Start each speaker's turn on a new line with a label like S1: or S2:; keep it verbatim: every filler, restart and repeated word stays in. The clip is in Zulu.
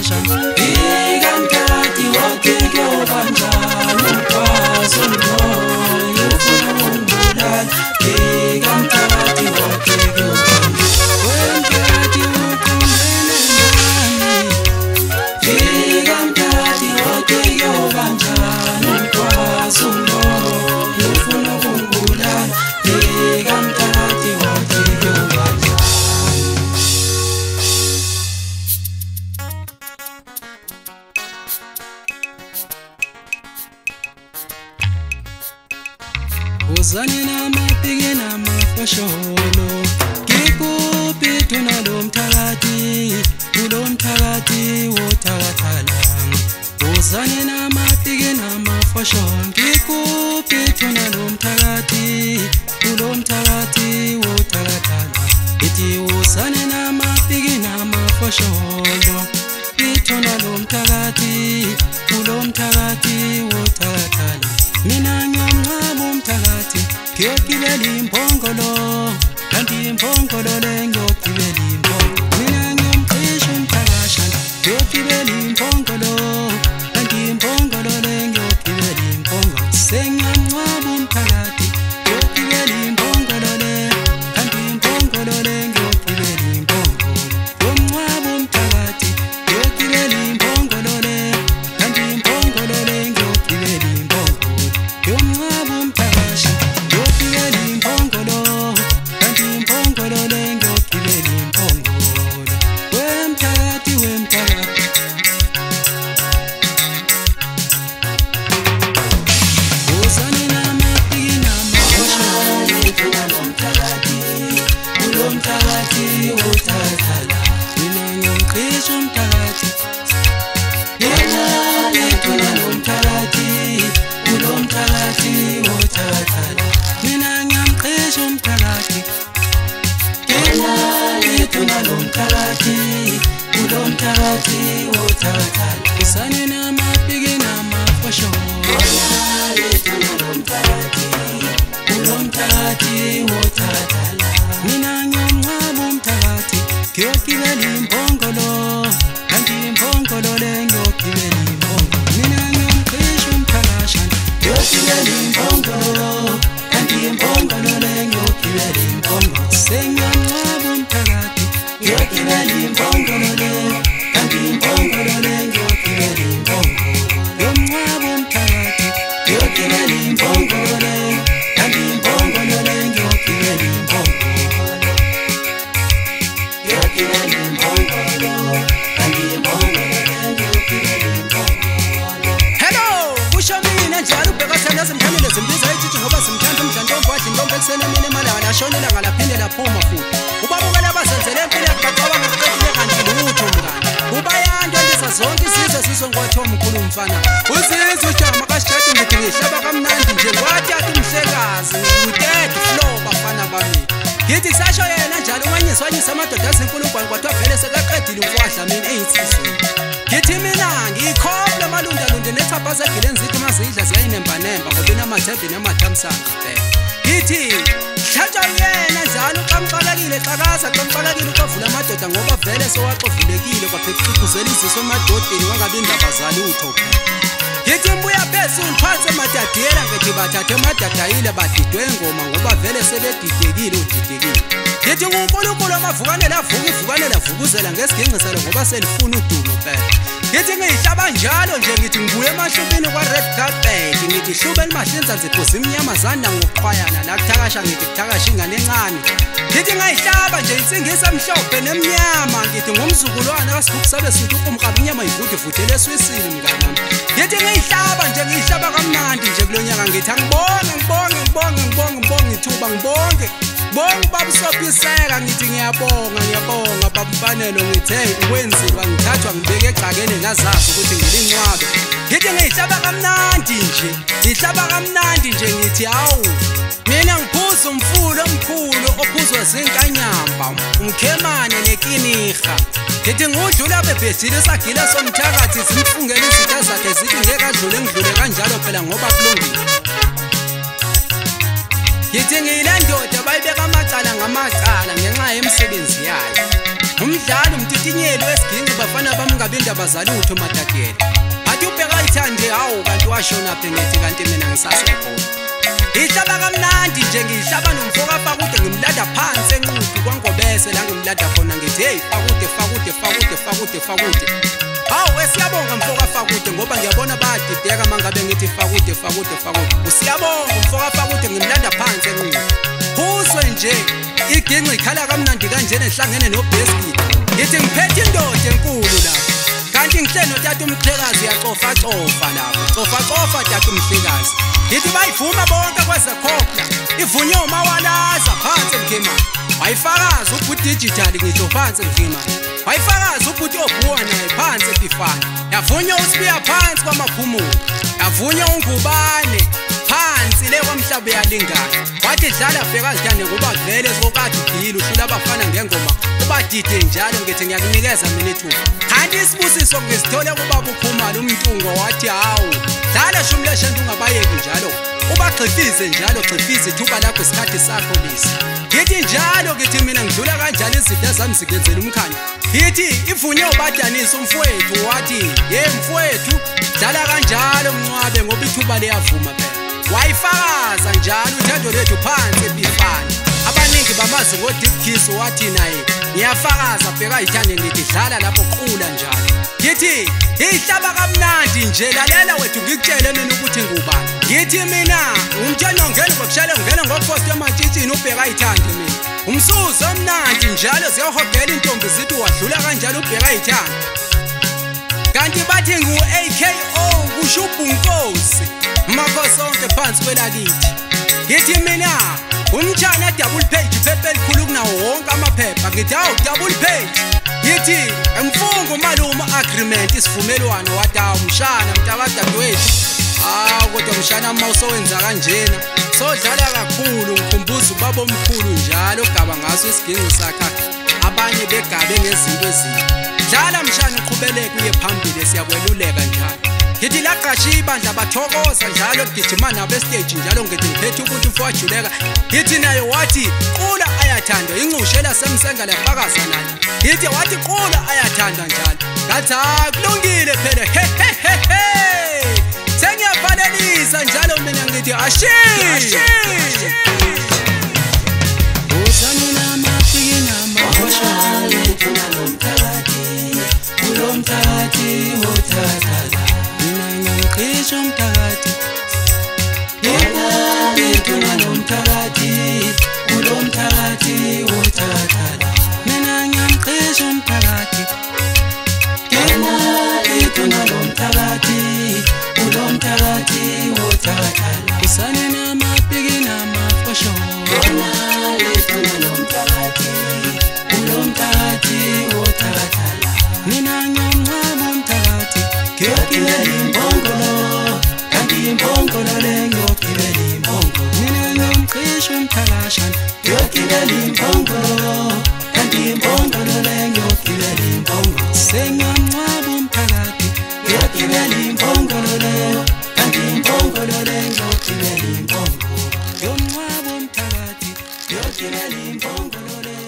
S1: mtakasha ikantathi wathike ubanjani ukwazi umoya ufuna ungibulala ikantathi wathike ubanjani wenkathi uqondene nami ikantathi wathike ubanjani ukwazi umoya ufuna ungibulala ikantathi wathike ubanjani. Uzani namapiki namafosholo kikuphi thuna lo mthakathi kulo mthakathi wothakathala. Uzani namapiki namafosholo kikuphi thuna lo mthakathi kulo mthakathi wothakathala. Ithi uzani namapiki namafosholo kithuna lo mthakathi kulo mthakathi wothakathala. Mina ngiyomncaba umthakathi ngiyogibela imbongolo kanti imbongolo le ngiyogibela imbongolo. Mina ngiyomcisha umthakasha ngiyogibela imbongolo kanti imbongolo le ngiyogibela imbongolo. Sengiyamncaba umthakathi ngiyogibela imbongolo le kanti imbongolo le ngiyogibela imbongolo. Ngiyomncaba umthakathi ngiyogibela imbongolo le kanti imbongolo le ngiyogibela imbongolo. Yomncaba umthakasha ngiyogibela imbongolo kanti imbongolo le ngiyogibela imbongolo. Wemthakathi wemthakathi uzani namapiki namafosholo thina lo mthakathi kulo mthakathi wothakathala. Mina ngiyomcisha umthakathi yena thina lo mthakathi kulo mthakathi wothakathala. Mina ngiyamcisha umthakathi yena thina lo mthakathi kulo mthakathi wothakathala. Uzani namapiki namafosholo thina lo mthakathi kulo mthakathi wothakathala. Mina ngiyomncaba umthakathi ngiyogibela imbongolo kanti imbongolo le ngiyogibela imbongolo. Mina ngiyomcisha umthakasha ngiyogibela imbongolo kanti imbongolo le ngiyogibela imbongolo. Sengiyamncaba umthakathi ngiyogibela imbongolo le kanti imbongolo le ngiyogibela imbongolo. Yomncaba umthakathi ngiyogibela imbongolo le kanti imbongolo le ngiyogibela imbongolo. Ngiyogibela imbongolo kanti imbongolo le ngiyogibela imbongolo. Hello, kusho mina njalo ubheka sana simthandile zimbiza ijiji ngoba simthanda umdlalo omfadli ntombi ekuseni emini emalanga lashonela ngalaphinde laphuma futhi. Ubabukela abazenzele empilo yakubaqaba ngokuqedile kanti lutho mngani. Ubayanda ndisa zonke isizwe sizongwathiwa mkhulu mfana. Uzizwe ujama kasishade ngithi ngihlaba kamnandi nje kwathi athi umhlekazi ngudede flow bafana bami. Ngithi kusasho yena njalo umanyiswanyisa amadoda azinkulungwane kwathiwa vele sekaqedile umfahla mina eyithizweni. Ngithi mina ngiyikhohle amalundalunde nethaphaza egileni zithi mazidla ziyayinembanemba ngoba inamathebhi namathamsanqa bheka. Ngithi hlatshwa yena njalo uqamqalakile xakaza qamqalakile ukavula amadoda ngoba vele sewaxovulekile kwapheqhuphuzela iziso emadodeni wangabi indaba zalutho. Ngithi mbuya phezulu phansi emadadiyela ngithi bathathe emadadayile badidwe ingoma ngoba vele sebedidekile udidekile. Ngithi nguNkulunkulu amavukanela avuka ivukane lavukuzela ngesiginciselo ngoba selifuna udumo phela. Ngithi ngiyihlaba njalo nje ngithi ngibuye emahlubini kwa red carpet ngithi hlubeni mahlinza nziphuza imnyamazana ngokuqhwayana la kuthakasha ngithi kuthakasha ingane encane. Ngithi ngayihlaba nje insingisa emhlophe nemnyama ngithi ngumzukulwana kaSibukusabe sithi umqaba inyama ivude ivudele eswisini mngani. Ngithi ngiyihlaba nje ngiyihlaba kamnandi nje kulonyaka ngithi angibonge ngibonge ngibonge ngibonge ngibonge ithuba ngibonge bonke babusophiseka ngithi ngiyabonga ngiyabonga babumfanelo ngithi hey ukwenzilwa ngithathwa ngibeke egcakeni ngazazi ukuthi ngilincwabe. Ngithi ngiyihlaba kamnandi nje ngihlaba kamnandi nje ngithi hawu mina ngiphuza umfulo omkhulu ophuzwa zinkanyamba umkhemane nekiniha. Ngithi ngudlula bebhethile sagila somthakathi simfungela izitha zakhe zithi ngeke adlule ngidlule kanjalo phela ngoba kulungile. Ngithi ngiyile ndoda bayibeka amacala ngamacala ngenxa yemisebenzi yayo. umdlalo umtitinyelo wesiginci bafana bami ngabinda bazalutho matatiyela athi ubheka ithande hawo kanti washona phengethi kanti mina ngisasekhona ihlaba kamnandi nje ngihlaba nomfoka Fakude ngimlada phansi enqudu kwaNgobese la ngimlada khona ngithi hey Fakude Fakude Fakude Fakude Fakude hawo siyabonga mfoka Fakude ngoba ngiyabona bayadideka mangabe ngithi Fakude Fakude Fakude usiyabonga mfoka Fakude ngimlada phansi enqudu uzwe nje iginci ikhala kamnandi kanjena ehlangene noBesky ngithi ngiphethe indoda enkulu la kanti ngihlelo tata umhlekazi yacofa cofa lapha cofa cofa tata umhlekazi ngithi bayivuma bonke kwezekhokla ivunywe umawalaza phansi emkhemani wayifakaza ukuthi digital ngisho phansi emkhemani wayifakaza ukuthi obuwa naye phansi epifana yavunywa usibiya phansi kwamaphumulo yavunywa uNgubane phansi le kwamhlaba yalingana wathi dlala bheka zithande ngoba vele sokade deal uhlula abafana ngengoma ubadide njalo ngithi ngiyakunikeza mina ithuba kanti isibusiso ngisithole kuba bukhumala umntungo wathi hawu dlala shumleshe ungabayeki njalo ubagxifize njalo gxifize ithuba lakho isikhathi sakho lisi ngithi njalo ngithi mina ngidlula kanjalo izidla zami zigenzela umkhanya ngithi ivunywe ubadanisa umfowethu wathi ye mfowethu dlala kanjalo mncwabe ngoba ithuba liyavuma phela wayifakaza njalo uthando lethu phansi ebifana abaningi bamazi ngoDeep Kiss wathi naye ngiyafakaza bheka ithande ngithi dlala lapho qhula njalo ngithi ihlaba kamnandi nje lalela wethu ngikutshele mina ukuthi ngubani ngithi mina umtshana ngene ngokushela ngene ngopost emantshitshini ubheka ithande mina umsuzo omnandi njalo ziyohogela intombi zithi wadlula kanjalo ubheka ithande kanti bathi ngu A K O kusho ubunkosi makosonke phansi kwelakithi ngithi mina umtshana double page phepha elikhulu kunawo wonke amaphepha ngithi awu double page ngithi emfungo maluma agreement isivumelwano wathi awu mshana mntakadadewethu ah kodwa mshana mawusowenza kanjena sodlala kakhulu ngikhumbuza ubaba omkhulu njalo gaba ngaso isiginci sakhe abanye begabe ngezinto ezinye dlala mshana uqhubeleke uye phambili siyakweluleka njalo ngithi laqasha ibandla bathokoza njalo gijima nabo estage njalo ngithi ngiphethe ukuthi mfowajuleka ngithi naye wathi qula ayathandwa incushela semsenga lefakaza naye ngithi wathi qula ayathandwa njalo ngathi akulungile phela he he he he sengiyavalelisa njalo mina ngithi ashi uzani namafiki namahosha tunalomthakathi ulomthakathi othathala ngisho umthakathi yena lituna lomthakathi ulomthakathi othathala mina ngiyamqisha umthakathi yena lituna lomthakathi ulomthakathi othathala usane namapiki namafosho yena lituna lomthakathi ulomthakathi othathala mina ngiyamncama umthakathi ngiyogibela imbongolo kanti imbongolo le ngiyogibela imbongolo mina ngiyomqisha umthakashana ngiyogibela imbongolo kanti imbongolo le ngiyogibela imbongolo sengiyamncaba umthakathi ngiyogibela imbongolo le kanti imbongolo le ngiyogibela imbongolo ngiyomncaba umthakathi ngiyogibela imbongolo le